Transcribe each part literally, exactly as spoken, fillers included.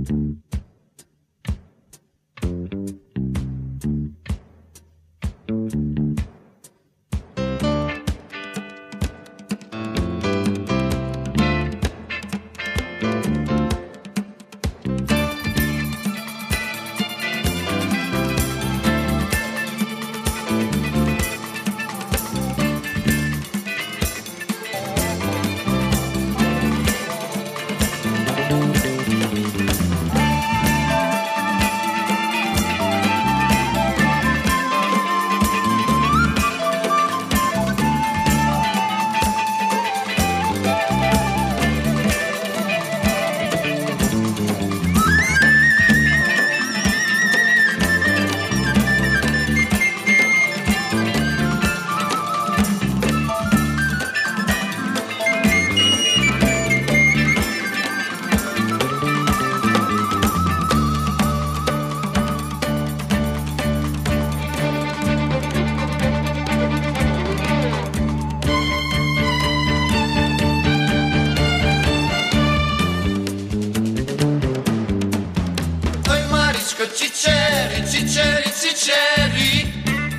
Ciceri, ciceri, ciceri,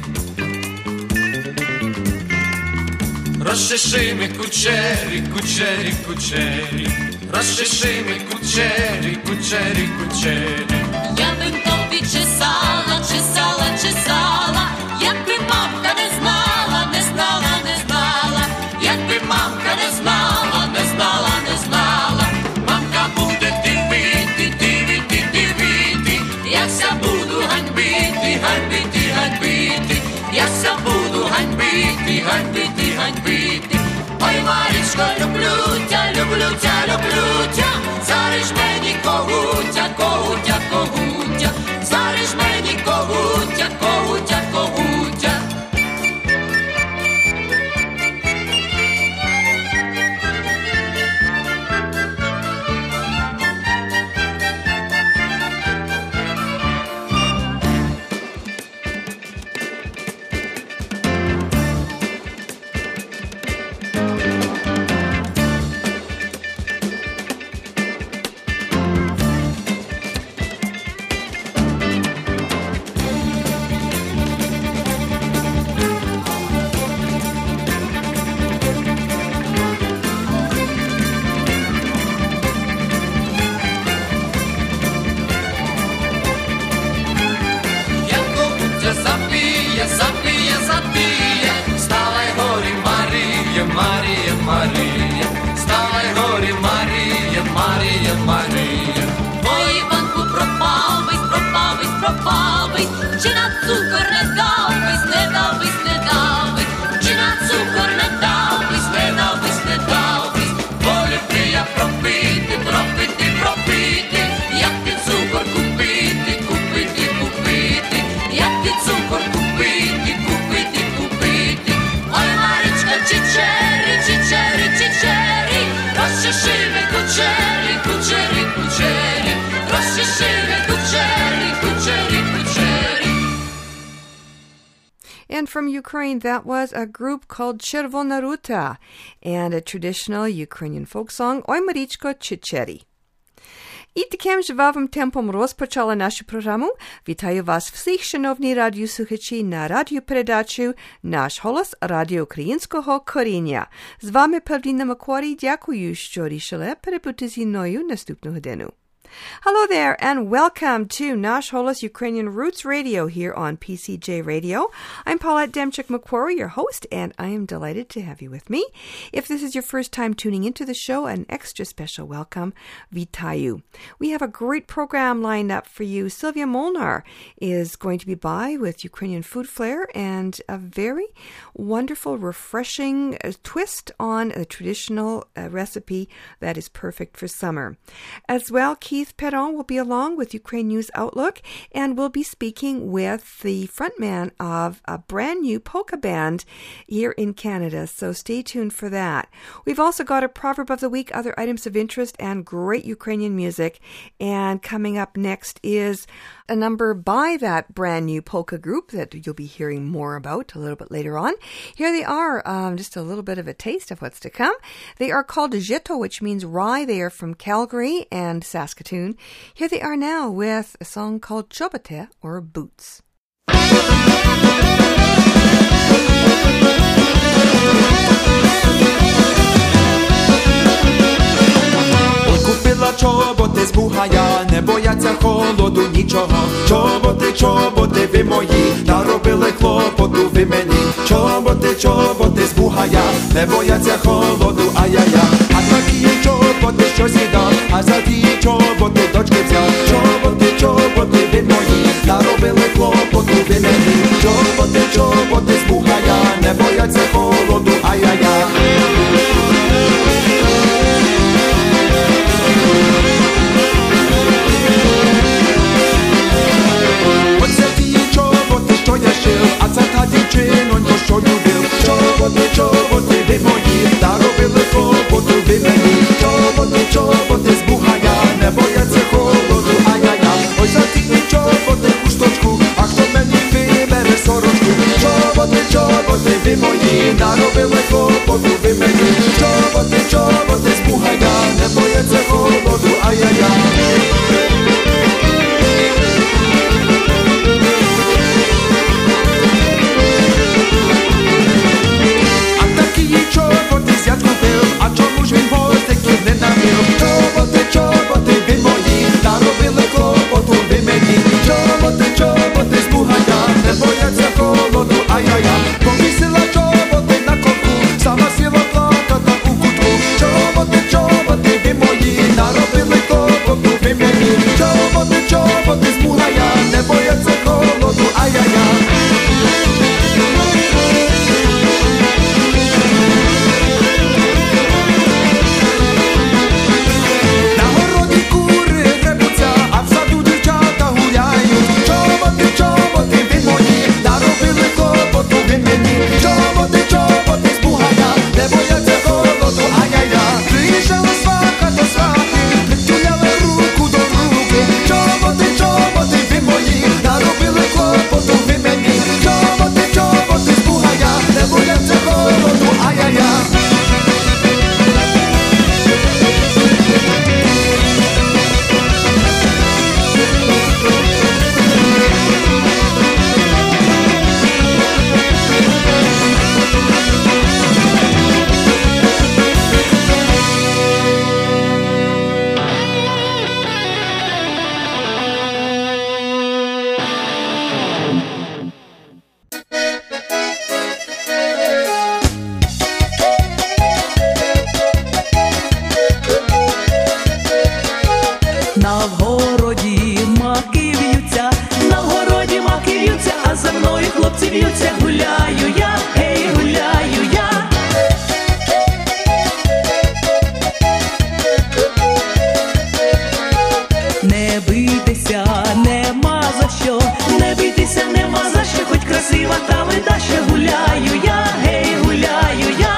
розчеши кучері, кучері, кучері, розчеши кучері, кучері, кучері. Я би тобі чесала, чесала, чесала, якби мамка не знала, не знала, не знала, якби мамка не знала, не знала, не знала, мамка буде дивити, дивити, дивити, якся буду ганьбити, ганьбити, ганьбити, якся буду ганьбити, ганьбити, ганьбити. Ой, Марічко, люблю тя, люблю тя, люблю тя, зариш мені когутя, когутя, когутя, зариш мені когутя, когутя, когутя. Запіє, запіє, ставай горі, Марія, Марія, Марія, ставай горі, Марія, Марія, Марія. Ой, Іванку, пропав вись, пропав вись, пропав вись, чи на цукор не дав вись, не дав вись, не дав вись, чи на цукор не дав вись, не дав вись, не дав вись. Волю ти я пропити, пропити, пропити, як ти цукор купити, купити, купити, як ти цукор купити. Чичері, чичері, чичері, розчеши кучері, кучері, кучері, розчеши кучері, кучері, кучері. And from Ukraine, that was a group called Chervona Ruta and a traditional Ukrainian folk song Ой, Марічко, чичері. І таким жвавим темпом розпочала нашу програму. Вітаю вас всіх, шановні радіослухачі, на радіопередачу «Наш голос» Радіо Українського коріння. З вами Павліна Макварі. Дякую, що рішили перебути зі мною наступну годину. Hello there, and welcome to Nash Holos Ukrainian Roots Radio here on P C J Radio. I'm Paulette Demchik-Macquarie, your host, and I am delighted to have you with me. If this is your first time tuning into the show, an extra special welcome, Vitayu. We have a great program lined up for you. Sylvia Molnar is going to be by with Ukrainian food flair and a very wonderful, refreshing uh, twist on a traditional uh, recipe that is perfect for summer. As well, Keith Perron will be along with Ukraine News Outlook, and we'll be speaking with the frontman of a brand new polka band here in Canada, so stay tuned for that. We've also got a proverb of the week, other items of interest, and great Ukrainian music music. And coming up next is a number by that brand new polka group that you'll be hearing more about a little bit later on. Here they are, um, just a little bit of a taste of what's to come. They are called Żyto, which means rye. They are from Calgary and Saskatoon. Here they are now with a song called Czoboty, or Boots. Купила чоботи з бугая, не бояться холоду нічого. Чоботи, чоботи ви мої, наробили клопоту ви мені. Чоботи, чоботи з бугая, не бояться холоду, ай-яй-я. А такі чоботи, що з'їдав, а за ті чоботи дочки взяв. Чоботи, чоботи ви мої, наробили клопоту ви мені. Чоботи, чоботи з бугая, не бояться холоду, ай-яй-я. А це та дівчинонько, що любив. Чоботи, чоботи ви мої, та робили клопоту ви мені. Чоботи, чоботи з бугая, не бояться холоду, ай-яй-я. Ой, за ті чоботи хусточку, а хто мені вибере сорочку. Чоботи, чоботи ви мої, наробили клопоту ви мені. Чоботи, чоботи з бугая, не бояться холоду, ай-яй-я. Чоботи, чоботи ви мої, наробили клопоту ви мені. Чоботи, чоботи з бугая, не бояться холоду, ай-яй-я. Повісила чоботи на ковку, сама сіла плаката у кутку. Чоботи, чоботи ви мої, наробили клопоту ви мені. Чоботи, чоботи з бугая, не бояться холоду, ай-яй-я. Чоботи, чоботи з бугая, не бояться холоду, ай-яй-я. Приїжджала сваха до свахи, притуляла руку до руки. Чоботи, чоботи ви мої, наробили клопоту ви мені. Чоботи, чоботи з бугая, не бояться холоду, ай-яй-я. Гуляю я, ей, гуляю я. Не бийтеся, нема за що, не бийтеся, нема за що, хоч красива та вида, ще гуляю я, ей, гуляю я.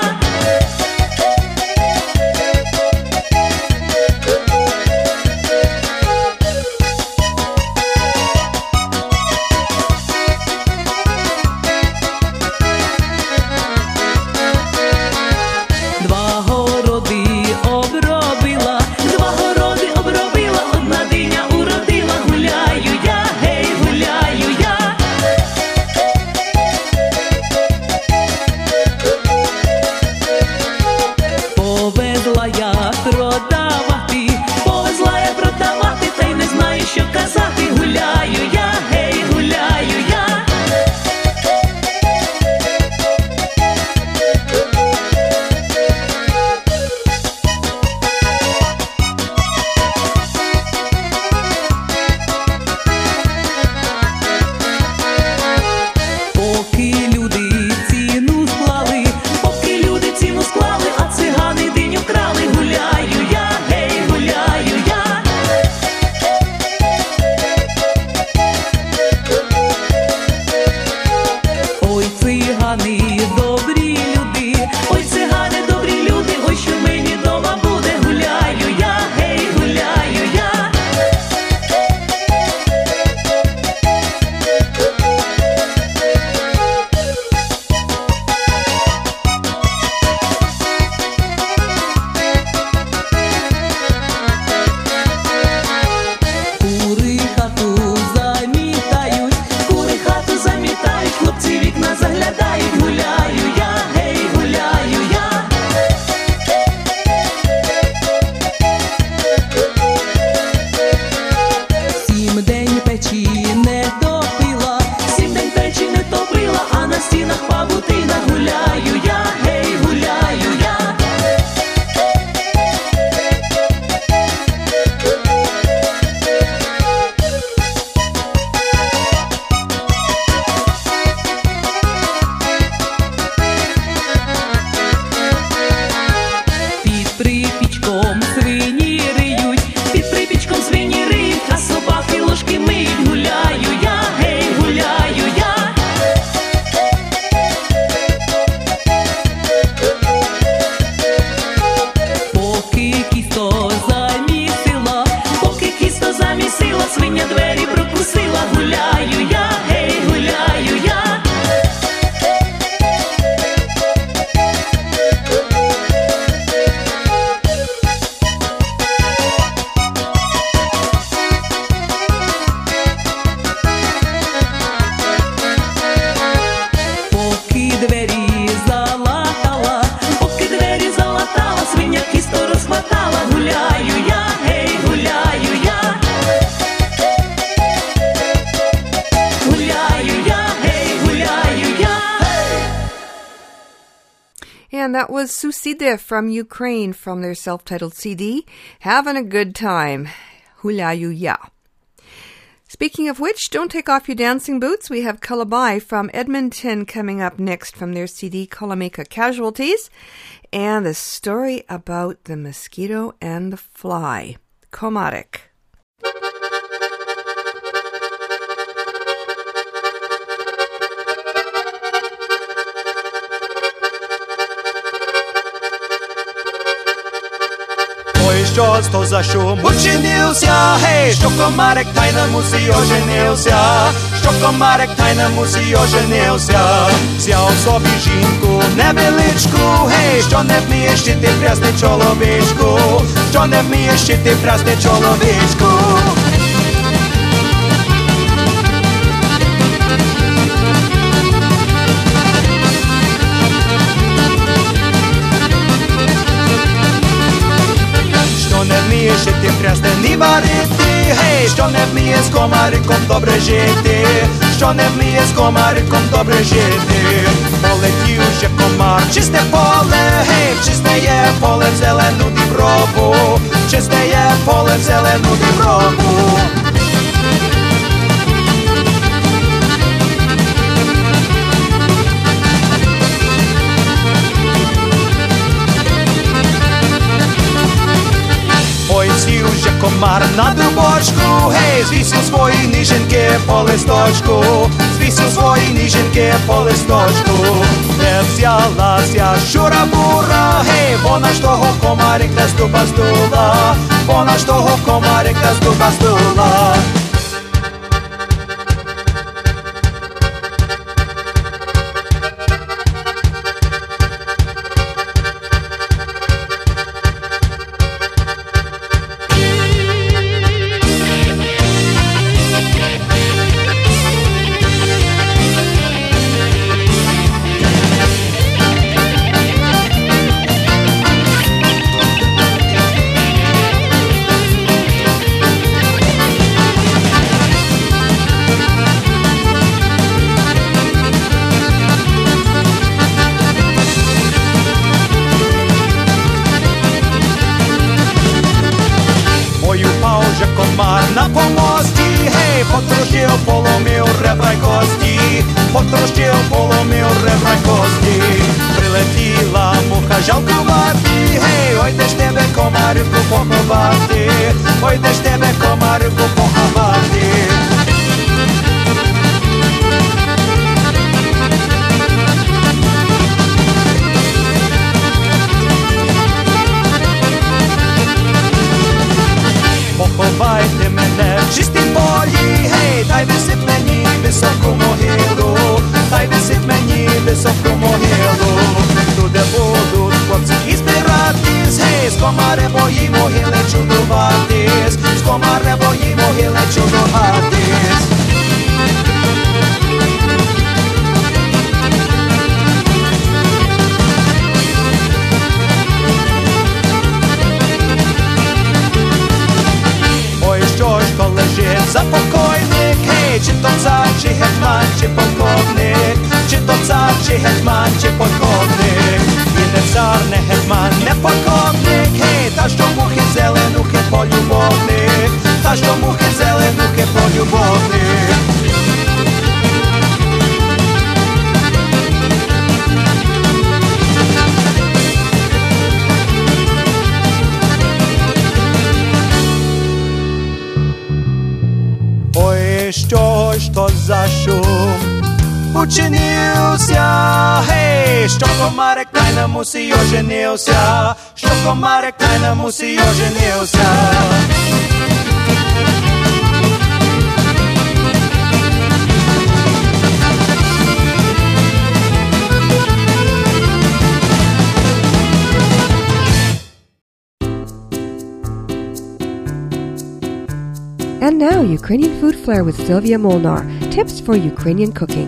свиня двері прокусила, гуляю я, гей, гуляю я. Поки двері залатала, поки двері залатала, свиня кісто розхватала, гуляю я, гей, гуляю я. Гуляю я, гей, гуляю я. And that was Suside from Ukraine from their self-titled C D, Having a Good Time, Hulayu Ya. Speaking of which, don't take off your dancing boots. We have Kalabai from Edmonton coming up next from their C D, Kalameka Casualties, and the story about the mosquito and the fly. Komarik. Ой, що ж то за шум учинився, гей, що комарик тайно мусі оженився, що комарик тайно мусі оженився. Взяв собі жінку невеличку, гей, що не вміє щити прясне чоловічку, що не вміє щити прясне чоловічку. Що не вміє щити прясне ні варити, гей, що не вміє з комариком добре жити, що не вміє з комариком добре жити. Полетів же комар, чисте поле, гей, чисте є поле в зелену діброву, чисте є поле в зелену діброву. Ой, сів же комар на дубочку, гей, звісив свої ніженьки по листочку, звісив свої ніженьки по листочку. Де взялася щура-бура, гей, вона ж того комарика з дуба здула, вона ж того комарика з дуба здула. На помості, гей, потрощив, поломив ребра й кості, потрощив, поломив ребра й кості. Прилетіла муха жалкувати, гей, ой, де ж тебе комарівку поховати, ой, де ж тебе комарівку поховати. Поховайте мене в чистім полі, гей, дай висип мені високу могилу, дай висип мені високу могилу. Туди будуть хлопці і збиратись, гей, з комаревої могили чудуватись, з комаревої могили чудуватись. Що ж то лежить за покойник, гей, чи то цар, чи гетьман, чи полковник, чи то цар, чи гетьман, чи полковник. І не цар, не гетьман, не полковник, гей, та що мухи зеленухи полюбовник, та що мухи зеленухи полюбовник. Що ж то за шум учинився, гей, що комарик тайно мусі оженився, що комарик тайно мусі оженився. And now, Ukrainian Food Flair with Sylvia Molnar. Tips for Ukrainian cooking.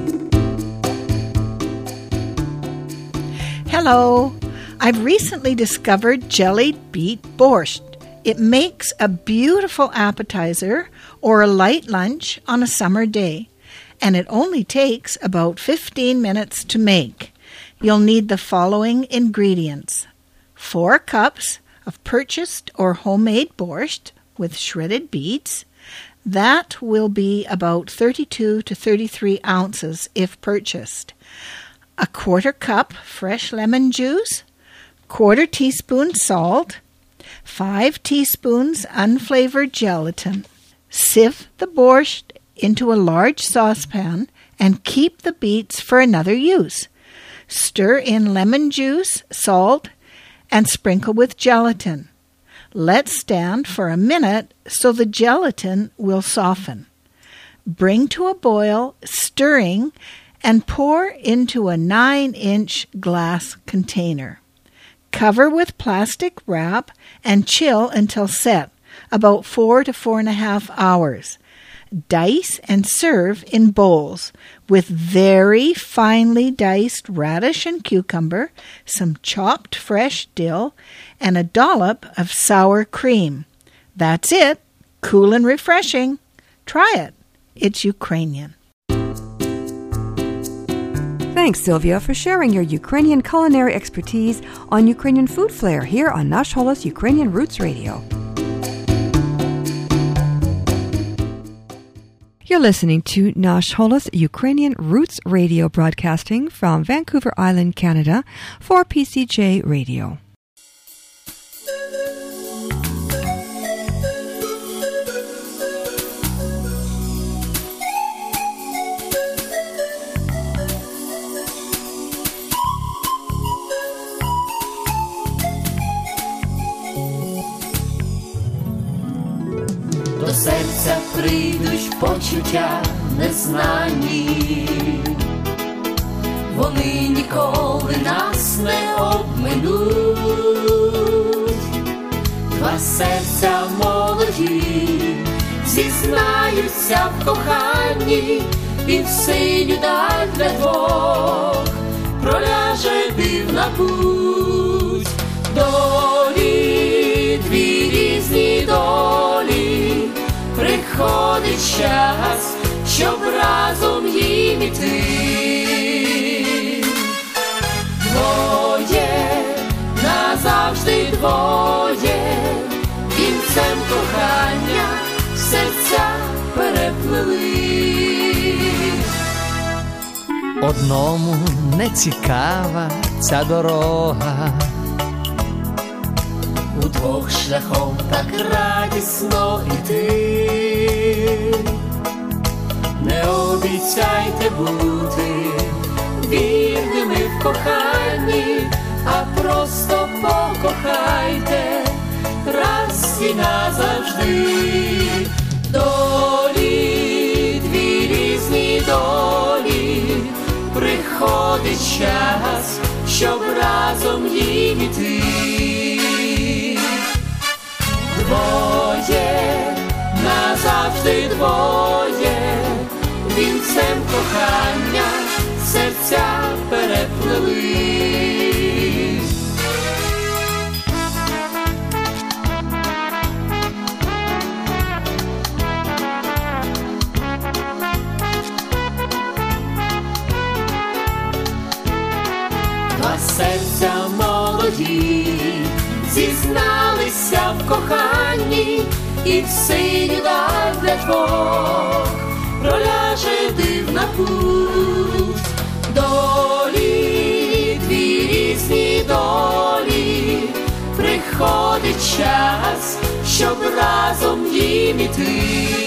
Hello. I've recently discovered jellied beet borscht. It makes a beautiful appetizer or a light lunch on a summer day, and it only takes about fifteen minutes to make. You'll need the following ingredients: four cups of purchased or homemade borscht with shredded beets. That will be about thirty-two to thirty-three ounces if purchased. A quarter cup fresh lemon juice, quarter teaspoon salt, five teaspoons unflavored gelatin. Sieve the borscht into a large saucepan and keep the beets for another use. Stir in lemon juice, salt, and sprinkle with gelatin. Let stand for a minute so the gelatin will soften. Bring to a boil, stirring, and pour into a nine-inch glass container. Cover with plastic wrap and chill until set, about four to four and a half hours. Dice and serve in bowls with very finely diced radish and cucumber, some chopped fresh dill, and a dollop of sour cream. That's it. Cool and refreshing. Try it. It's Ukrainian. Thanks, Sylvia, for sharing your Ukrainian culinary expertise on Ukrainian Food Flair here on Nash Holos Ukrainian Roots Radio. You're listening to Nash Holos Ukrainian Roots Radio, broadcasting from Vancouver Island, Canada, for P C J Radio. До серця прийдуть почуття незнані, вони ніколи нас не обминуть. Два серця молоді зізнаються в коханні, і в синю даль для двох проляже дивна путь. Долі, дві різні долі, приходить час, щоб разом їм іти. Двоє, назавжди двоє, вінцем кохання серця переплели. Одному не цікава ця дорога, удвох шляхом так радісно іти. Не обіцяйте бути вірними в коханні, а просто покохайте раз і назавжди. Долі, дві різні долі, приходить час, щоб разом їм іти. Двоє, назавжди двоє, вінцем кохання серця переплели. Два серця молоді зізналися в коханні, і в синю даль для двох проляже дивна путь. Долі, дві різні долі, приходить час, щоб разом їм іти.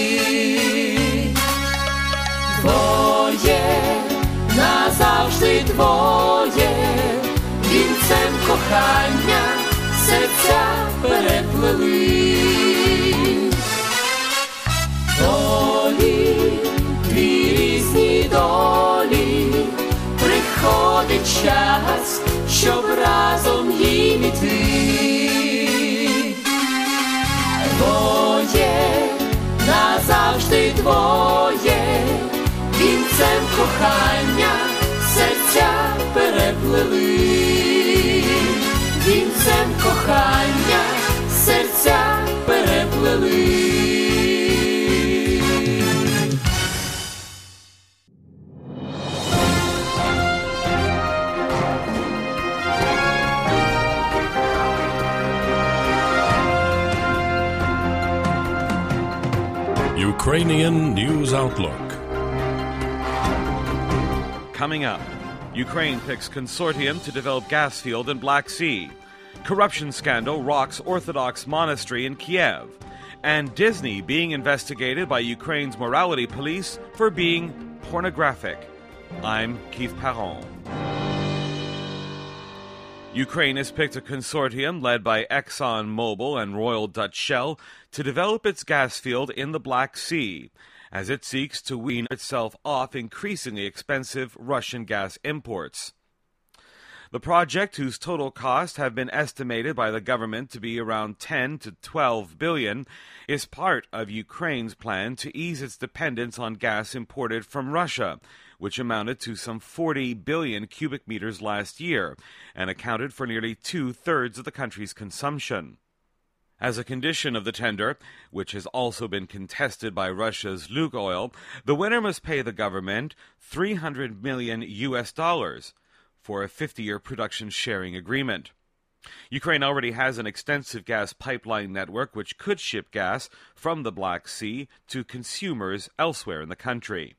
Двоє, назавжди двоє, вінцем кохання серця переплели. Долі, дві різні долі, приходить час, щоб разом їм іти. Двоє, назавжди твоє, вінцем кохання серця переплели, вінцем кохання серця переплели. Ukrainian News Outlook. Coming up, Ukraine picks consortium to develop gas field in Black Sea. Corruption scandal rocks Orthodox monastery in Kiev. And Disney being investigated by Ukraine's morality police for being pornographic. I'm Keith Perron. Ukraine has picked a consortium led by ExxonMobil and Royal Dutch Shell to develop its gas field in the Black Sea, as it seeks to wean itself off increasingly expensive Russian gas imports. The project, whose total cost have been estimated by the government to be around ten to twelve billion, is part of Ukraine's plan to ease its dependence on gas imported from Russia, which amounted to some forty billion cubic meters last year and accounted for nearly two-thirds of the country's consumption. As a condition of the tender, which has also been contested by Russia's Lukoil, the winner must pay the government three hundred million U S dollars for a fifty-year production sharing agreement. Ukraine already has an extensive gas pipeline network which could ship gas from the Black Sea to consumers elsewhere in the country.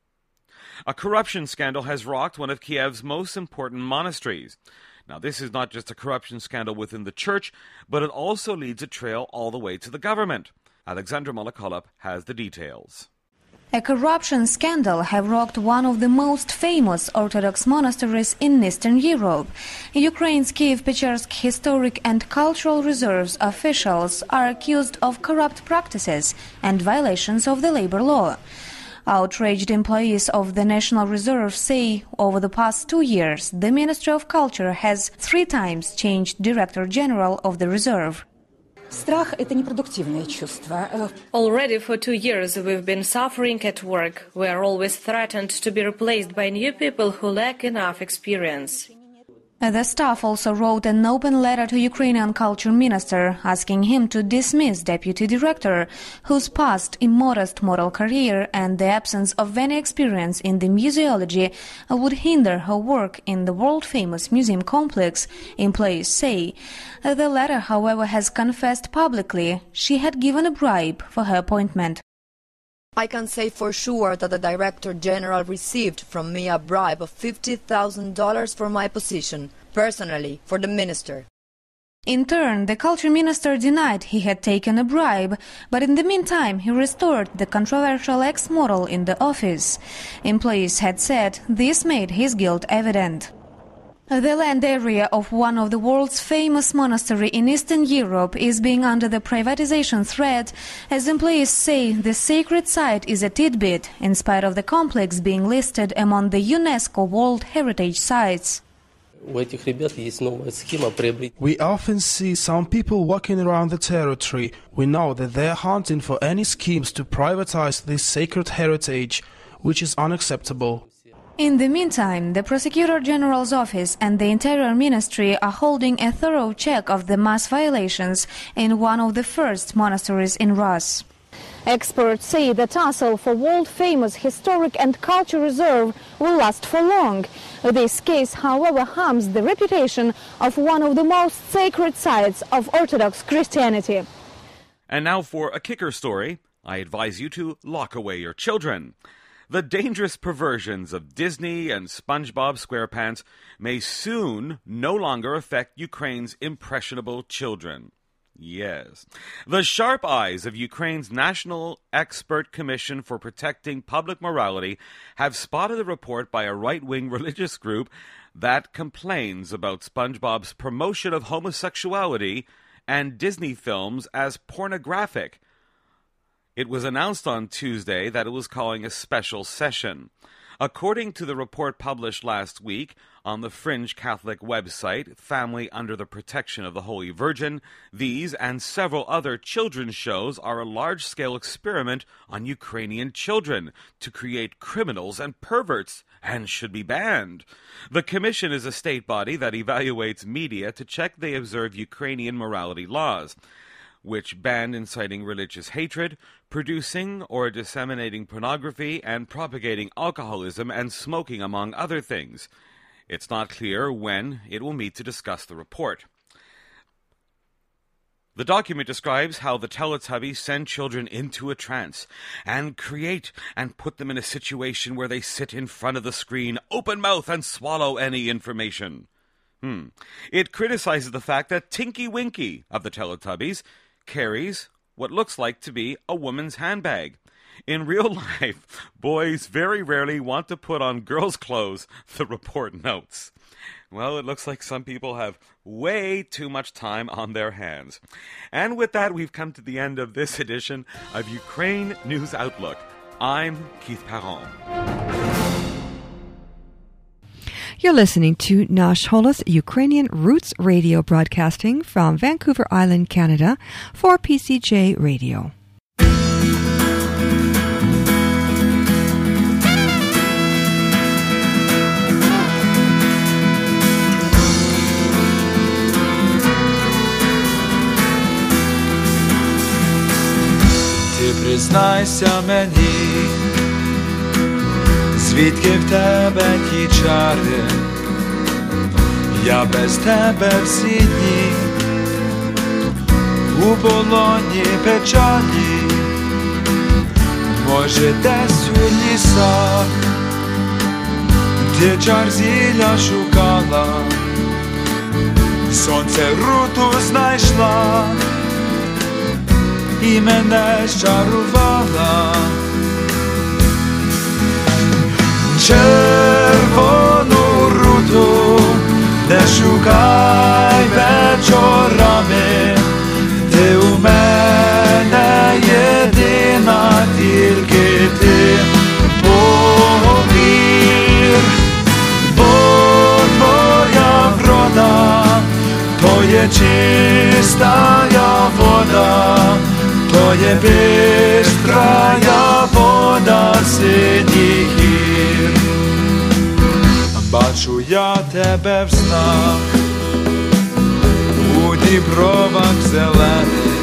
A corruption scandal has rocked one of Kiev's most important monasteries. Now, this is not just a corruption scandal within the church, but it also leads a trail all the way to the government. Alexandra Molokholov has the details. A corruption scandal have rocked one of the most famous Orthodox monasteries in Eastern Europe. Ukraine's Kiev-Pechersk Historic and Cultural Reserves officials are accused of corrupt practices and violations of the labor law. Outraged employees of the National Reserve say over the past two years, the Ministry of Culture has three times changed Director General of the Reserve. Страх – это непродуктивное чувство. Already for two years we've been suffering at work. We are always threatened to be replaced by new people who lack enough experience. The staff also wrote an open letter to Ukrainian Culture Minister asking him to dismiss Deputy Director, whose past immodest moral career and the absence of any experience in the museology would hinder her work in the world-famous museum complex, employees say. The letter, however, has confessed publicly she had given a bribe for her appointment. I can say for sure that the Director General received from me a bribe of fifty thousand dollars for my position, personally, for the minister. In turn, the Culture Minister denied he had taken a bribe, but in the meantime he restored the controversial ex-model in the office. Employees had said this made his guilt evident. The land area of one of the world's famous monastery in Eastern Europe is being under the privatization threat, as employees say the sacred site is a tidbit, in spite of the complex being listed among the UNESCO World Heritage Sites. We often see some people walking around the territory. We know that they are hunting for any schemes to privatize this sacred heritage, which is unacceptable. In the meantime, the Prosecutor General's office and the Interior Ministry are holding a thorough check of the mass violations in one of the first monasteries in Rus. Experts say the tussle for world-famous historic and culture reserve will last for long. This case, however, harms the reputation of one of the most sacred sites of Orthodox Christianity. And now for a kicker story. I advise you to lock away your children. The dangerous perversions of Disney and SpongeBob SquarePants may soon no longer affect Ukraine's impressionable children. Yes. The sharp eyes of Ukraine's National Expert Commission for Protecting Public Morality have spotted a report by a right-wing religious group that complains about SpongeBob's promotion of homosexuality and Disney films as pornographic. It was announced on Tuesday that it was calling a special session. According to the report published last week on the Fringe Catholic website, Family Under the Protection of the Holy Virgin, these and several other children's shows are a large-scale experiment on Ukrainian children to create criminals and perverts, and should be banned. The Commission is a state body that evaluates media to check they observe Ukrainian morality laws, which ban inciting religious hatred, producing or disseminating pornography, and propagating alcoholism and smoking, among other things. It's not clear when it will meet to discuss the report. The document describes how the Teletubbies send children into a trance and create and put them in a situation where they sit in front of the screen, open mouth, and swallow any information. Hmm. It criticizes the fact that Tinky Winky of the Teletubbies carries what looks like to be a woman's handbag. In real life, boys very rarely want to put on girls' clothes, the report notes. Well, it looks like some people have way too much time on their hands. And with that, we've come to the end of this edition of Ukraine News Outlook. I'm Keith Perron. You're listening to Nash Holos Ukrainian Roots Radio, broadcasting from Vancouver Island, Canada, for P C J Radio. Ти признайся мені, звідки в тебе ті чари, я без тебе всі дні, у полоні печалі, може десь у лісах, ти чар зілля шукала, сонце руту знайшла, і мене щарувала. Червону руту не шукай вечорами, ти у мене єдина, тільки ти повір, бо твоя врода, то є чистая вода, то є бистрая вода синіх гір. Бачу я тебе в снах, у дібровах зелених,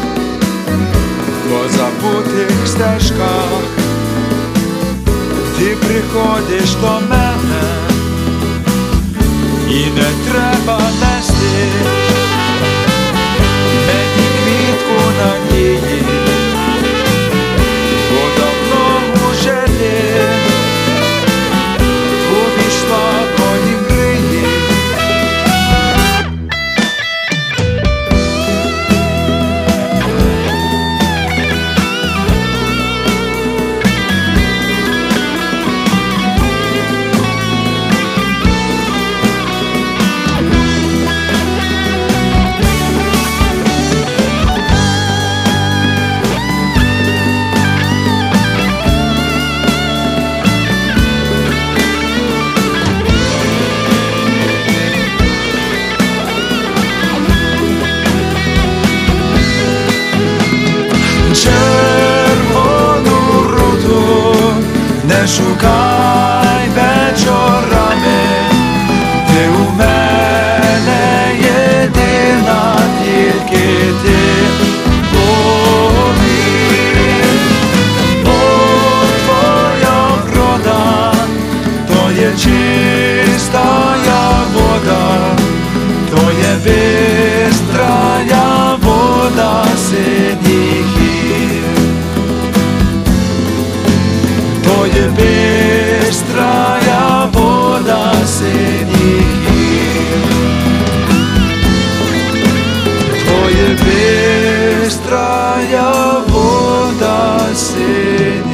по забутих стежках, ти приходиш до мене, і не треба нести мені квітку надії, бо давно уже ти увійшла в мої мрії. Не шукай вечорами, ти у мене єдина, тільки ти повір, бо твоя врода, то є чистая вода, то є бистрая вода синіх гір. То є бистрая вода синіх гір, то є бистрая вода синіх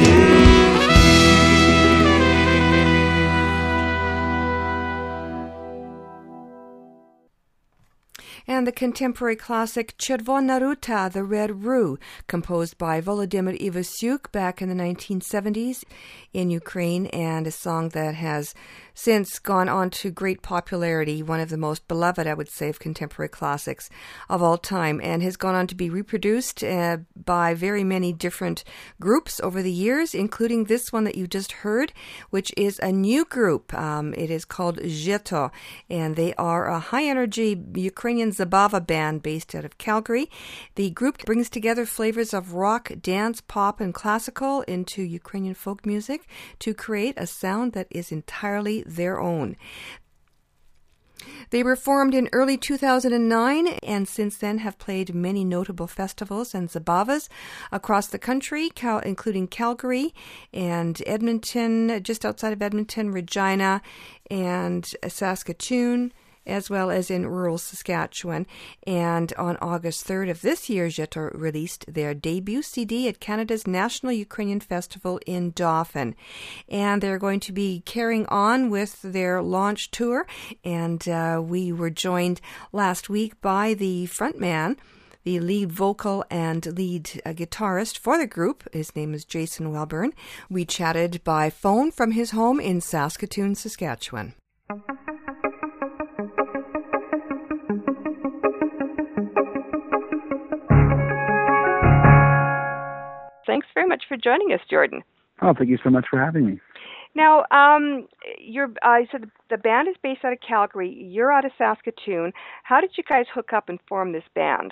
And the contemporary classic Czerwona Ruta, The Red Rue, composed by Volodymyr Ivasyuk back in the nineteen seventies in Ukraine, and a song that has since gone on to great popularity, one of the most beloved, I would say, of contemporary classics of all time, and has gone on to be reproduced uh, by very many different groups over the years, including this one that you just heard, which is a new group. Um, it is called Zheto, and they are a high-energy Ukrainian Zabava band based out of Calgary. The group brings together flavors of rock, dance, pop, and classical into Ukrainian folk music to create a sound that is entirely their own. They were formed in early two thousand nine and since then have played many notable festivals and zabavas across the country, Cal- including Calgary and Edmonton, just outside of Edmonton, Regina, and Saskatoon, as well as in rural Saskatchewan. And on August third of this year, Zheto released their debut C D at Canada's National Ukrainian Festival in Dauphin. And they're going to be carrying on with their launch tour. And uh, we were joined last week by the frontman, the lead vocal and lead uh, guitarist for the group. His name is Jason Welburn. We chatted by phone from his home in Saskatoon, Saskatchewan. Thanks very much for joining us, Jordan. Oh, thank you so much for having me. Now, um, you're, uh, so the, the band is based out of Calgary. You're out of Saskatoon. How did you guys hook up and form this band?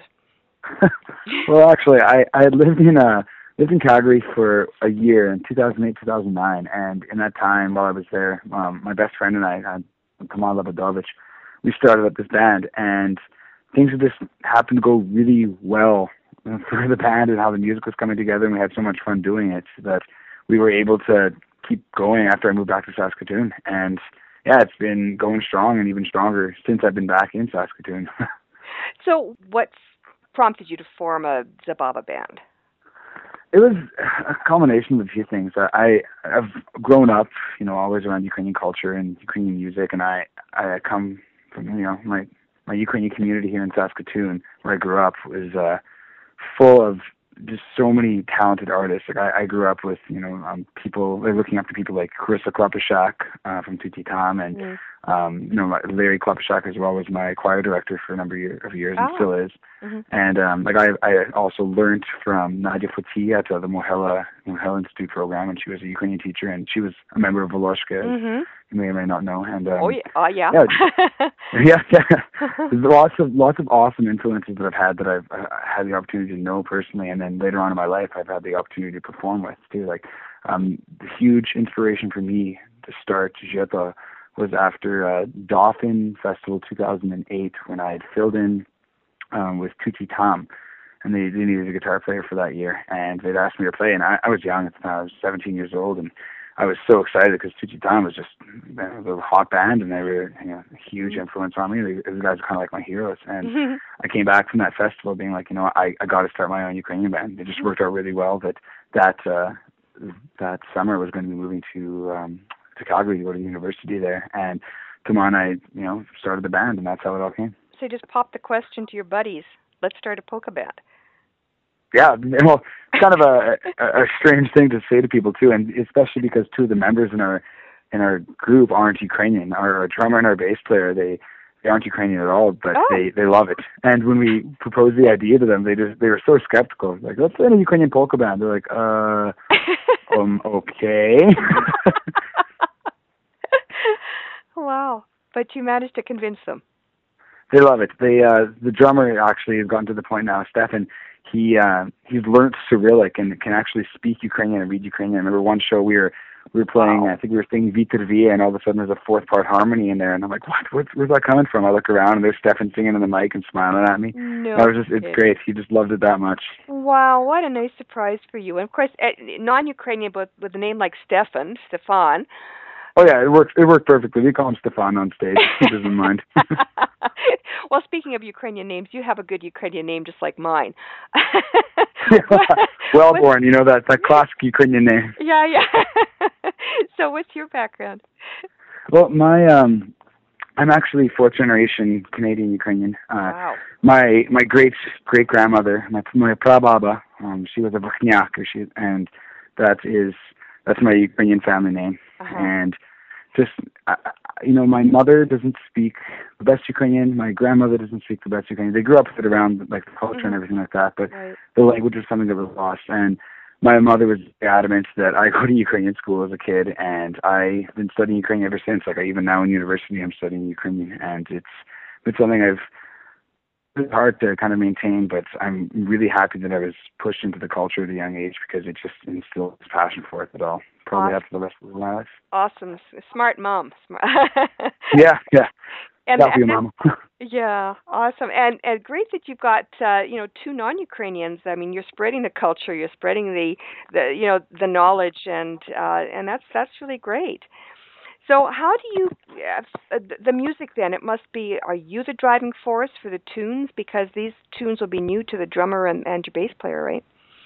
Well, actually, I, I had lived in uh, lived in Calgary for a year in two thousand eight, two thousand nine, and in that time, while I was there, um, my best friend and I, uh, Tomal Labadovich, we started up this band, and things just happened to go really well for the band and how the music was coming together, and we had so much fun doing it that we were able to keep going after I moved back to Saskatoon. And yeah, it's been going strong and even stronger since I've been back in Saskatoon. So what prompted you to form a Zabava band? It was a combination of a few things. I, I've grown up, you know, always around Ukrainian culture and Ukrainian music, and I, I come from, you know, my, my Ukrainian community here in Saskatoon, where I grew up, was uh, full of just so many talented artists. Like I, I grew up with, you know, um, people, like looking up to people like Charissa Kloposhak uh, from Tutti Tom, and mm. um, you know, my, Larry Kloposhak as well was my choir director for a number of, year, of years, oh. and still is. Mm-hmm. And um, like I, I also learned from Nadia Foti at uh, the Mohela Mohela Institute program, and she was a Ukrainian teacher, and she was a member of Volozhka, mm-hmm. you may or may not know. And um, oh yeah, uh, yeah, yeah, yeah, yeah. There's lots of lots of awesome influences that I've had that I've uh, had the opportunity to know personally, and then later on in my life, I've had the opportunity to perform with too. Like um, the huge inspiration for me to start Zheto was after uh, Dauphin Festival two thousand eight, when I had filled in um, with Tutti Tom, and they, they needed a guitar player for that year, and they'd asked me to play, and I, I was young at the time. I was seventeen years old, and I was so excited because Tutti Tom was just, you know, a hot band, and they were, you know, a huge influence on me. They, those guys are kind of like my heroes, and mm-hmm. I came back from that festival being like, you know, I, I got to start my own Ukrainian band. It just worked out really well that that uh, that summer I was going to be moving to um, to Calgary to go to university there, and Tomal and I, you know, started the band, and that's how it all came. So you just popped the question to your buddies, let's start a polka band. Yeah, well, it's kind of a, a, a strange thing to say to people too, and especially because two of the members in our in our group aren't Ukrainian. Our, our drummer and our bass player, they, they aren't Ukrainian at all, but oh. they, they love it. And when we proposed the idea to them, they just they were so skeptical. Like, let's play in a Ukrainian polka band. They're like, uh, um, okay. Wow! But you managed to convince them. They love it. They uh, the drummer actually has gotten to the point now, Stefan. He uh, he's learned Cyrillic and can actually speak Ukrainian and read Ukrainian. I remember one show we were we were playing. Wow. I think we were singing Vitor Via, and all of a sudden there's a fourth part harmony in there, and I'm like, what? Where's, where's that coming from? I look around and there's Stefan singing in the mic and smiling at me. No, I was just it's great. He just loved it that much. Wow, what a nice surprise for you! And of course, non-Ukrainian, but with a name like Stefan, Stefan. Oh yeah, it worked. It worked perfectly. We call him Stefan on stage. He doesn't mind. Well, speaking of Ukrainian names, you have a good Ukrainian name, just like mine. Yeah, Wellborn, you know that that classic Ukrainian name. Yeah, yeah. So, what's your background? Well, my um, I'm actually fourth generation Canadian Ukrainian. Uh, wow. My my great great grandmother, my my prababa, um, she was a Vrchniak, she and that is that's my Ukrainian family name. Uh-huh. And just uh, you know, my mother doesn't speak the best Ukrainian. My grandmother doesn't speak the best Ukrainian. They grew up with it around like the culture mm-hmm. and everything like that, but right. the language was something that was lost. And my mother was adamant that I go to Ukrainian school as a kid, and I've been studying Ukrainian ever since. Like, even now in university, I'm studying Ukrainian, and it's it's something I've it's hard to kind of maintain, but I'm really happy that I was pushed into the culture at a young age because it just instilled this passion for it at all. Probably awesome. After the rest of my life. Awesome, smart mom. Smart. yeah, yeah. And, That'll be and a mama. Yeah, awesome, and and great that you've got uh, you know two non-Ukrainians. I mean, you're spreading the culture, you're spreading the, the you know the knowledge, and uh, and that's that's really great. So, how do you uh, the music then? It must be. Are you the driving force for the tunes? Because these tunes will be new to the drummer and, and your bass player, right?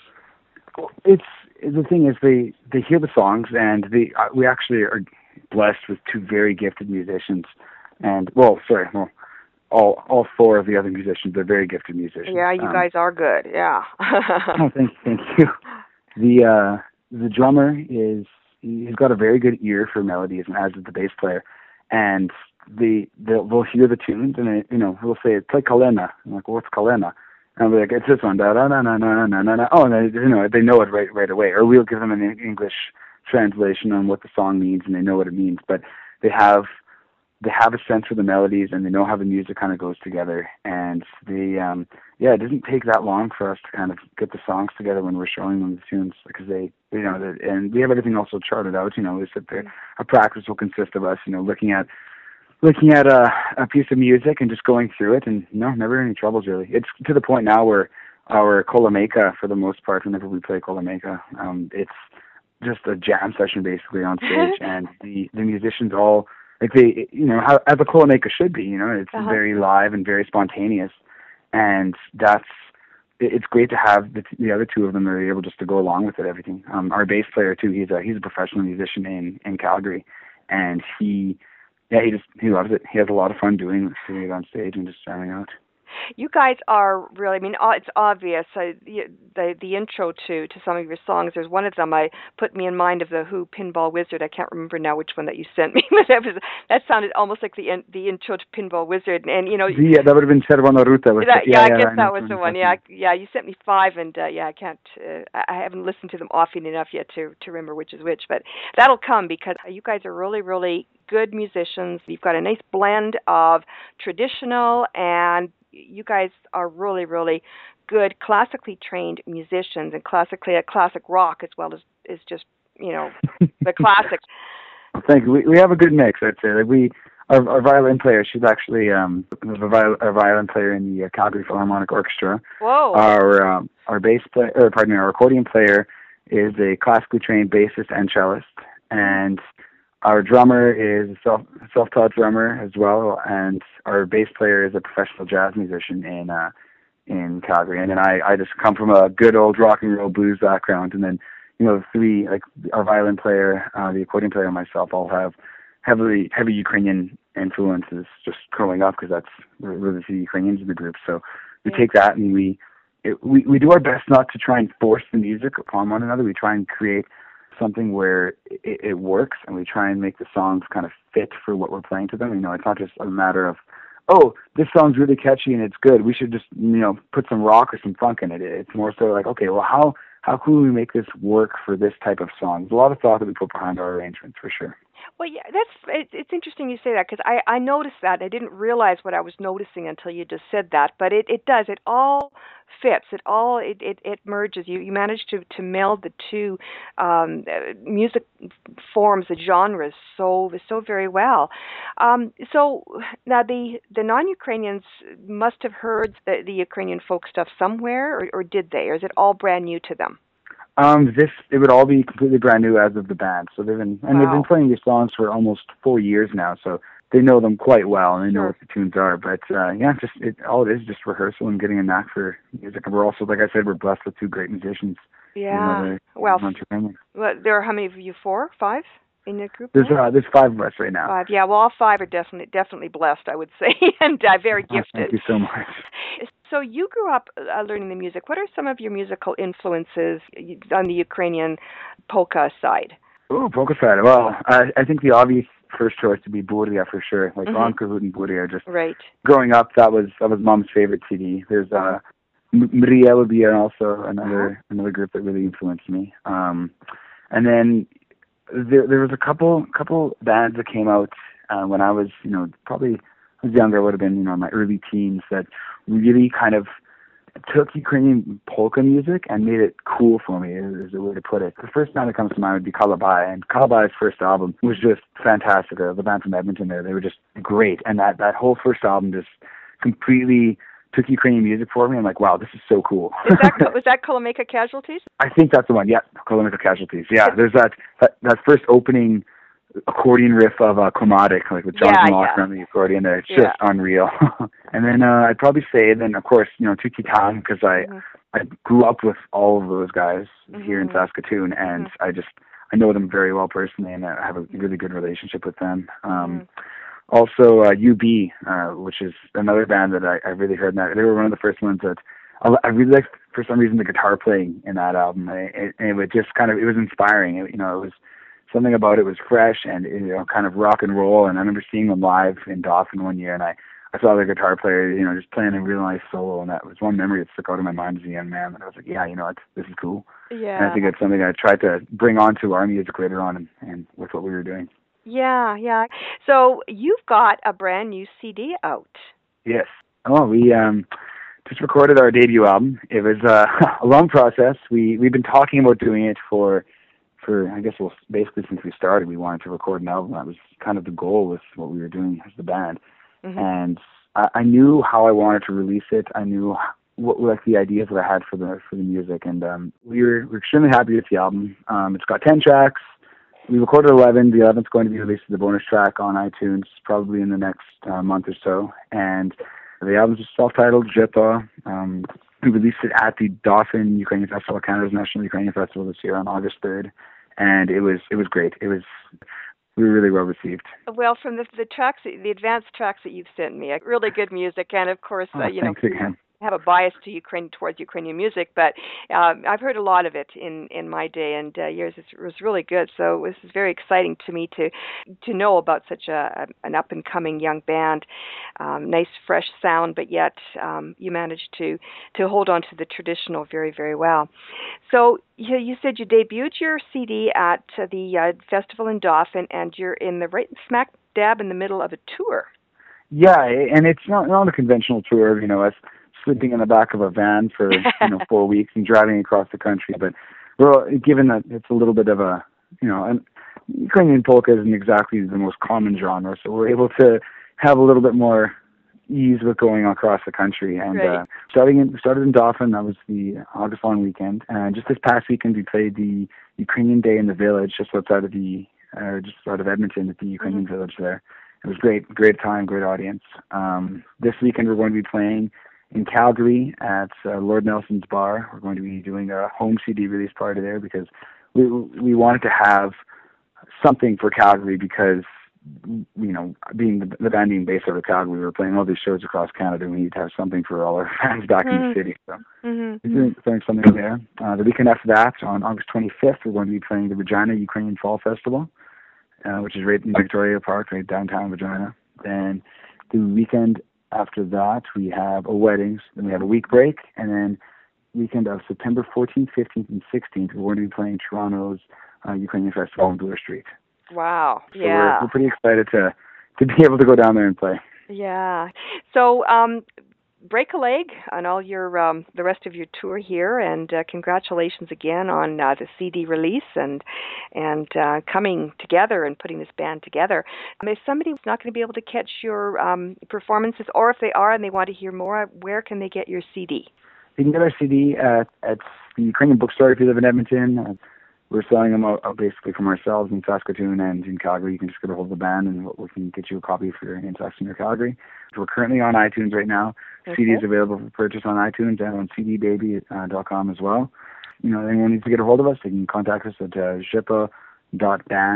It's the thing is they they hear the songs, and they uh, we actually are blessed with two very gifted musicians. And, well, sorry, well, all all four of the other musicians are very gifted musicians. Yeah, you um, guys are good, yeah. oh, thank, thank you. The uh, the drummer is, he's got a very good ear for melodies, and as is the bass player. And the, they'll, they'll hear the tunes, and, they, you know, we'll say, it's like Kalena. I'm like, well, what's Kalena? And I'll be like, it's this one, da-da-na-na-na-na-na-na. Oh, and they, you know, they know it right, right away. Or we'll give them an English translation on what the song means, and they know what it means. But they have... they have a sense for the melodies, and they know how the music kind of goes together. And the um, yeah, it doesn't take that long for us to kind of get the songs together when we're showing them the tunes, because they, you know, and we have everything also charted out. You know, we sit there. Our practice will consist of us, you know, looking at looking at a, a piece of music and just going through it, and you know, never any troubles really. It's to the point now where our Kolomeka, for the most part, whenever we play Kolomeka, um, it's just a jam session basically on stage, and the the musicians all. Like they, you know, how, as a Kolomeka should be, you know, it's uh-huh. very live and very spontaneous, and that's, it's great to have the, the other two of them that are able just to go along with it, everything. Um, our bass player too, he's a, he's a professional musician in, in Calgary, and he, yeah, he just, he loves it. He has a lot of fun doing, doing it on stage and just jamming out. You guys are really, I mean, it's obvious. I, the, the the intro to, to some of your songs, there's one of them I put me in mind of the Who Pinball Wizard. I can't remember now which one that you sent me, but that, was, that sounded almost like the in, the intro to Pinball Wizard. And, you know, yeah, that would have been Czerwona Ruta. That, yeah, yeah, I guess yeah, that was the one. Yeah, yeah, you sent me five, and uh, yeah, I can't, uh, I haven't listened to them often enough yet to, to remember which is which, but that'll come because you guys are really, really good musicians. You've got a nice blend of traditional, and you guys are really, really good classically trained musicians, and classically, uh, classic rock as well as is just, you know, the classics. Thank you. We, we have a good mix, I'd say. Like we, our, our violin player, she's actually um, a, viol, a violin player in the uh, Calgary Philharmonic Orchestra. Whoa. Our um, our bass player, or pardon me, our accordion player is a classically trained bassist and cellist, and our drummer is a self, self-taught drummer as well, and our bass player is a professional jazz musician in uh, in Calgary. And then I, I just come from a good old rock and roll blues background, and then, you know, three, like our violin player, uh, the accordion player, and myself all have heavily heavy Ukrainian influences just growing up, because that's we're, we're the three Ukrainians in the group. So we take that and we, it, we we do our best not to try and force the music upon one another. We try and create something where it, it works, and we try and make the songs kind of fit for what we're playing to them. You know, it's not just a matter of, oh, this song's really catchy and it's good, we should just, you know, put some rock or some funk in it. It's more so like, okay, well, how how can we make this work for this type of song? There's a lot of thought that we put behind our arrangements, for sure. Well, yeah, that's it, it's interesting you say that, because I, I noticed that. I didn't realize what I was noticing until you just said that, but it, it does. It all fits. It all it, it, it merges. You you manage to, to meld the two um, music forms, the genres, so so very well. Um, so now the the non-Ukrainians must have heard the, the Ukrainian folk stuff somewhere, or, or did they? Or is it all brand new to them? Um, this it would all be completely brand new as of the band. So they've been and wow. they've been playing these songs for almost four years now. So they know them quite well, and they know sure. what the tunes are. But uh, yeah, just it, all it is just rehearsal and getting a knack for music. And we're also, like I said, we're blessed with two great musicians. Yeah. You know, well, well, there are how many of you? Four, five? in your group? There's now? uh, there's five of us right now. Five, yeah. Well, all five are definitely definitely blessed, I would say, and uh, very gifted. Oh, thank you so much. So you grew up uh, learning the music. What are some of your musical influences on the Ukrainian polka side? Oh, polka side. Well, I, I think the obvious first choice would be Buria for sure. Like Mhm. Ron Kahut and Buria. Just Right. growing up, that was that was Mom's favorite C D. There's uh, M- Maria would be also another Uh-huh. another group that really influenced me. Um, and then there there was a couple couple bands that came out uh, when I was you know probably I was younger. I would have been you know in my early teens that really kind of took Ukrainian polka music and made it cool for me, is a way to put it. The first band that comes to mind would be Kalabai, and Kalabai's first album was just fantastic. Uh, the band from Edmonton there, they were just great, and that, that whole first album just completely took Ukrainian music for me. I'm like, wow, this is so cool. Is that, was that Kolomeka Casualties? I think that's the one, yeah, Kolomeka Casualties. Yeah, there's that, that, that first opening accordion riff of uh, Chromatic, like with Jonathan Yeah, Lawson yeah. on the accordion there. It's Yeah. just unreal. And then uh, I'd probably say then, of course, you know, Tuki Tan, because I, Mhm. I grew up with all of those guys here in Mhm. Saskatoon, and I just, I know them very well personally, and I have a really good relationship with them. Um, Also, uh, U B, uh, which is another band that I, I really heard. That they were one of the first ones that I, I really liked, for some reason, the guitar playing in that album. And it, it, it was just kind of, it was inspiring. It, you know, it was something about it was fresh and, you know, kind of rock and roll. And I remember seeing them live in Dauphin one year, and I, I saw the guitar player, you know, just playing a real nice solo, and that was one memory that stuck out in my mind as a young man. And I was like, yeah, you know, it's, this is cool. Yeah. And I think it's something I tried to bring on to our music later on, and, and with what we were doing. Yeah, yeah. So you've got a brand new C D out. Yes. Oh, we um, just recorded our debut album. It was uh, a long process. We we've been talking about doing it for, for I guess well, basically since we started. We wanted to record an album. That was kind of the goal with what we were doing as the band. Mhm. And I, I knew how I wanted to release it. I knew what like the ideas that I had for the for the music, and um, we were we're extremely happy with the album. Um, it's got ten tracks. We recorded eleven. The eleventh is going to be released as a bonus track on iTunes probably in the next uh, month or so. And the album is self-titled, Zhepa. Um, we released it at the Dauphin Ukrainian Festival, Canada's National Ukrainian Festival this year on August third. And it was it was great. It was we were really well received. Well, from the the tracks, the advanced tracks that you've sent me, really good music, and of course, Oh, uh, you know, thanks again. I have a bias to Ukraine towards Ukrainian music, but um, I've heard a lot of it in, in my day, and uh, yours is, was really good. So this is very exciting to me to to know about such a, a an up and coming young band. Um, nice, fresh sound, but yet um, you managed to to hold on to the traditional very, very well. So you, you said you debuted your C D at uh, the uh, festival in Dauphin, and you're in the right smack dab in the middle of a tour. Yeah, and it's not not a conventional tour, you know, us sleeping in the back of a van for you know four weeks and driving across the country. But well, given that it's a little bit of a you know, and Ukrainian polka isn't exactly the most common genre, so we're able to have a little bit more ease with going across the country. And Right. uh, starting in started in Dauphin, that was the August long weekend, and just this past weekend we played the Ukrainian Day in the Village, just outside of the uh, just outside of Edmonton at the Ukrainian Mhm. Village there. It was great, great time, great audience. Um, this weekend we're going to be playing in Calgary at uh, Lord Nelson's Bar. We're going to be doing a home C D release party there because we we wanted to have something for Calgary because, you know, being the, the band being based out of Calgary, we were playing all these shows across Canada, and we need to have something for all our fans back in Mhm. the city. So Mhm. we're doing, doing something there. Uh, the weekend after that, on August twenty-fifth, we're going to be playing the Regina Ukrainian Fall Festival, uh, which is right in Victoria Park, right downtown Regina. Then the weekend after that, we have a weddings. Then we have a week break, and then weekend of September fourteenth, fifteenth, and sixteenth, we're going to be playing Toronto's uh, Ukrainian Festival on Bloor Street. Wow. So yeah. we're, we're pretty excited to to be able to go down there and play. Yeah. So, um, break a leg on all your um, the rest of your tour here, and uh, congratulations again on uh, the C D release and and uh, coming together and putting this band together. Um, if somebody's not going to be able to catch your um, performances, or if they are and they want to hear more, where can they get your C D? You can get our C D at, at the Ukrainian Bookstore if you live in Edmonton. Uh, we're selling them out, out basically from ourselves in Saskatoon and in Calgary. You can just get a hold of the band and we can get you a copy if you're in Saskatoon or Calgary. So we're currently on iTunes right now. Okay. C D is available for purchase on iTunes and on c d baby dot com as well. You know, anyone needs to get a hold of us, they can contact us at uh, zhepa dot band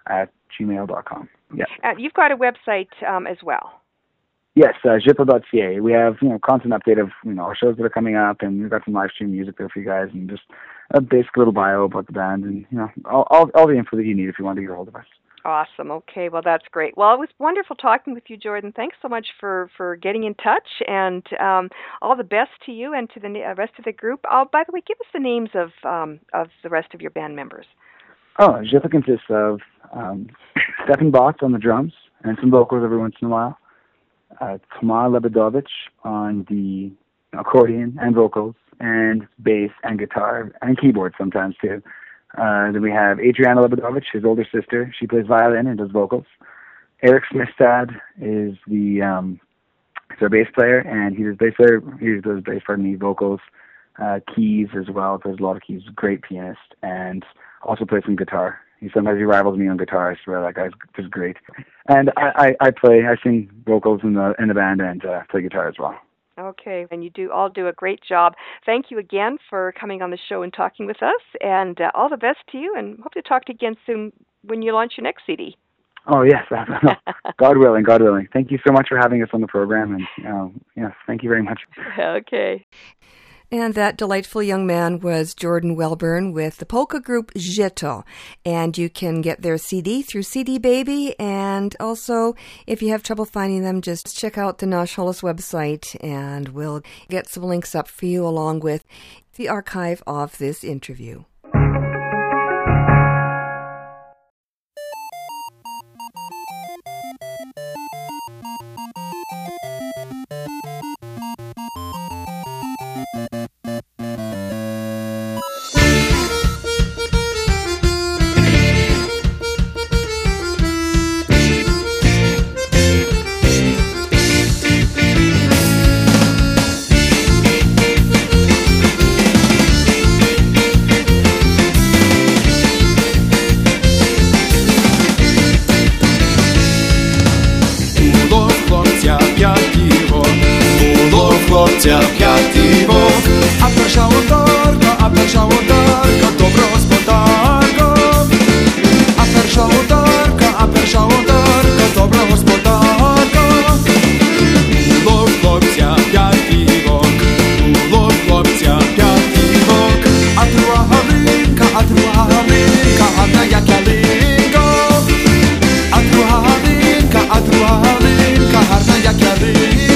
at gmail dot com. Yeah. Uh, you've got a website um, as well. Yes, uh, zippo dot c a. We have, you know, constant update of, you know, our shows that are coming up, and we've got some live stream music there for you guys, and just a basic little bio about the band, and, you know, all, all, all the info that you need if you want to get a hold of us. Awesome. Okay, well, that's great. Well, it was wonderful talking with you, Jordan. Thanks so much for, for getting in touch, and um, all the best to you and to the rest of the group. Oh, by the way, give us the names of um, of the rest of your band members. Oh, Zippo consists of um, Stefan Botts on the drums, and some vocals every once in a while. Uh, Tomáš Lebedovich on the accordion and vocals, and bass and guitar, and keyboard sometimes too. Uh, then we have Adriana Lebedovich, his older sister. She plays violin and does vocals. Eric Smithstad is the um, is our bass player, and he's a bass player. He does bass, pardon me, vocals, uh, keys as well. Plays a lot of keys. Great pianist, and also plays some guitar. He sometimes he rivals me on guitar. I swear that guy's just great. And I, I, I play, I sing vocals in the in the band and uh, play guitar as well. Okay, and you do all do a great job. Thank you again for coming on the show and talking with us, and uh, all the best to you, and hope to talk to you again soon when you launch your next C D. Oh, yes. God willing, God willing. Thank you so much for having us on the program, and you know, yes, thank you very much. Okay. And that delightful young man was Jordan Welburn with the polka group Zippo. And you can get their C D through C D Baby. And also, if you have trouble finding them, just check out the Nash Holos website, and we'll get some links up for you along with the archive of this interview. Хлопця п'ятиво, а перша ударка, а перша ударка, добра господарка. А перша ударка, а перша ударка, добра господарка. Було хлопця п'ятивок, було хлопця п'ятивок, а друга галинка, а друга галинка, гарна як ялинка. А друга галинка, а друга галинка, гарна як ялинка.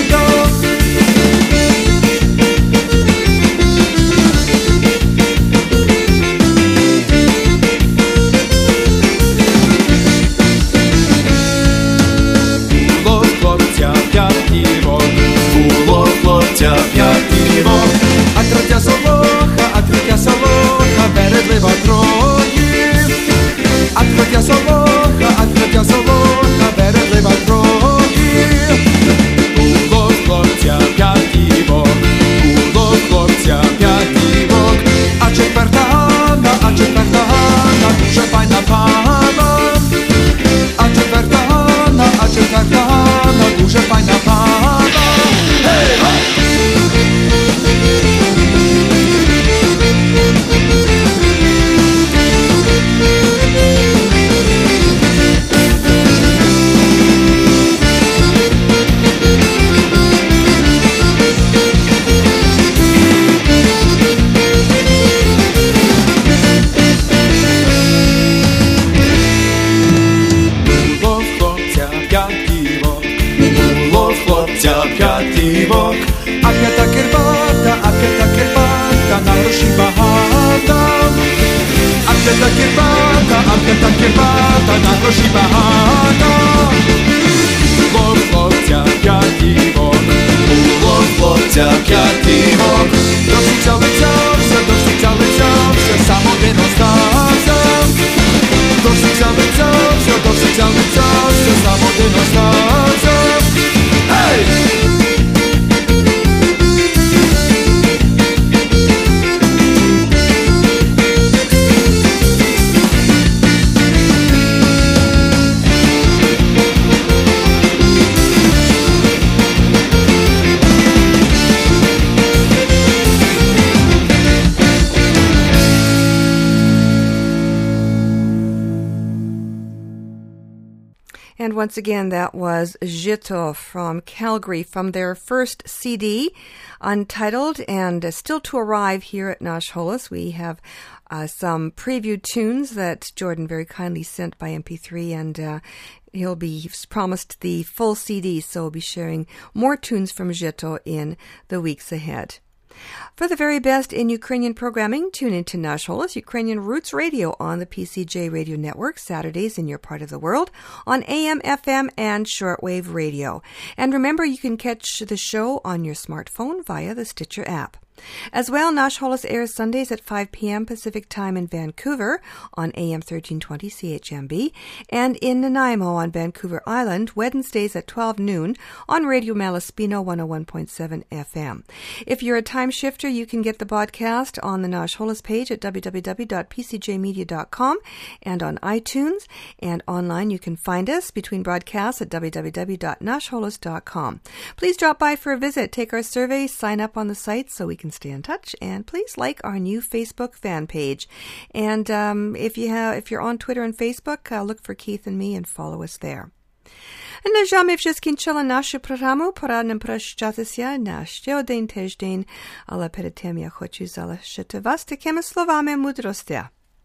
And once again, that was Jito from Calgary from their first C D, Untitled, and uh, still to arrive here at Nash Holos. We have uh, some preview tunes that Jordan very kindly sent by M P three, and uh, he'll be he's promised the full C D, so we'll be sharing more tunes from Jito in the weeks ahead. For the very best in Ukrainian programming, tune into Nash Holos Ukrainian Roots Radio on the P C J Radio Network, Saturdays in your part of the world, on A M, F M, and shortwave radio. And remember, you can catch the show on your smartphone via the Stitcher app. As well, Nash Holos airs Sundays at five p.m. Pacific Time in Vancouver on A M thirteen twenty C H M B, and in Nanaimo on Vancouver Island, Wednesdays at twelve noon on Radio Malaspino one oh one point seven F M. If you're a time shifter, you can get the podcast on the Nash Holos page at w w w dot p c j media dot com and on iTunes, and online you can find us between broadcasts at w w w dot nash holos dot com. Please drop by for a visit, take our survey, sign up on the site so we can stay in touch, and please like our new Facebook fan page. And um, if you have, if you're on Twitter and Facebook, uh, look for Keith and me and follow us there. На жаль, ми вже скінчили нашу програму, пора нам прощатися на ще один тиждень, але перед тим я хочу залишити вас такими словами мудрості.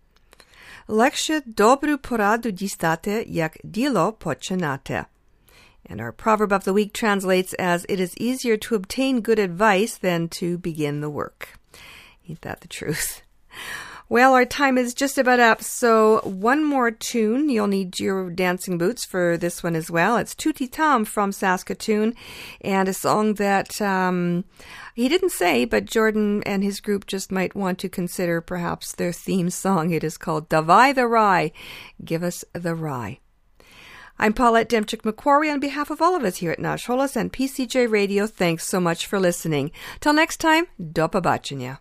Легше добру пораду дістати, як діло починати. And our proverb of the week translates as, it is easier to obtain good advice than to begin the work. Ain't that the truth? Well, our time is just about up, so one more tune. You'll need your dancing boots for this one as well. It's Tutti Tom from Saskatoon, and a song that um, he didn't say, but Jordan and his group just might want to consider perhaps their theme song. It is called Davai the Rye. Give us the rye. I'm Paulette Demchik-McQuarrie on behalf of all of us here at Nash Holos and P C J Radio. Thanks so much for listening. Till next time, do побачення.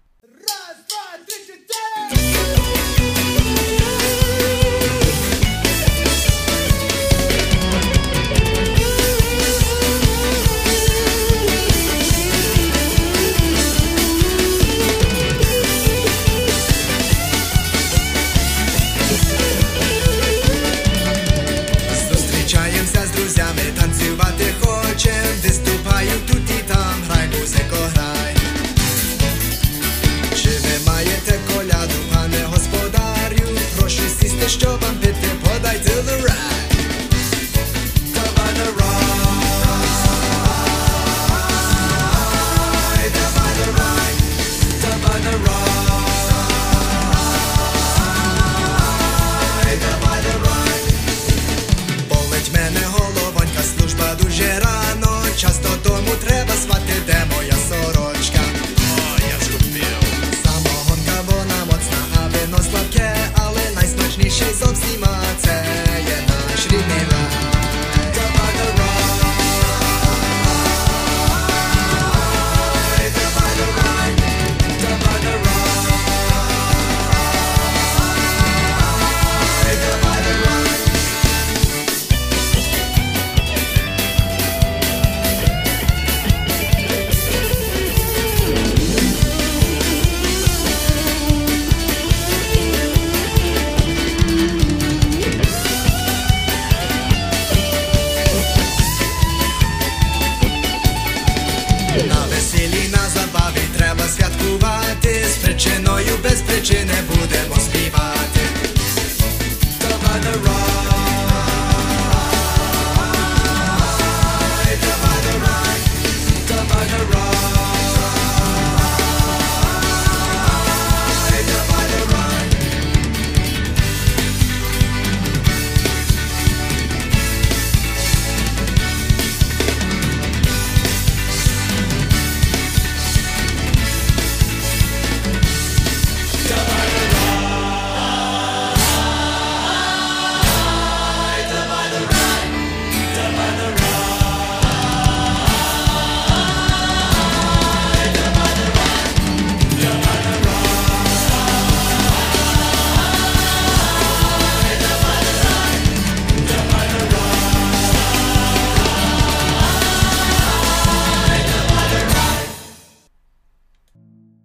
Танцювати хочем, виступаю тут і там, грай, музико, грай. Чи ви маєте коляду, пане господарю? Прошу сісти, що вам пити, подайте the ride. Давай the ride, давай the ride, давай the ride, давай the ride. Болить мене головонька, служба дуже рано, час додому треба спати, де моя сорочка. О, я згубив. Самогонка вона моцна, а вино слабке, але найсмачніший зовсім, а це є наш рідний рай. Давай the ride, давай the ride, давай the ride, давай the ride. На весіллі, на забаві треба святкувати, з причиною без причини будемо співати. Давай the ride.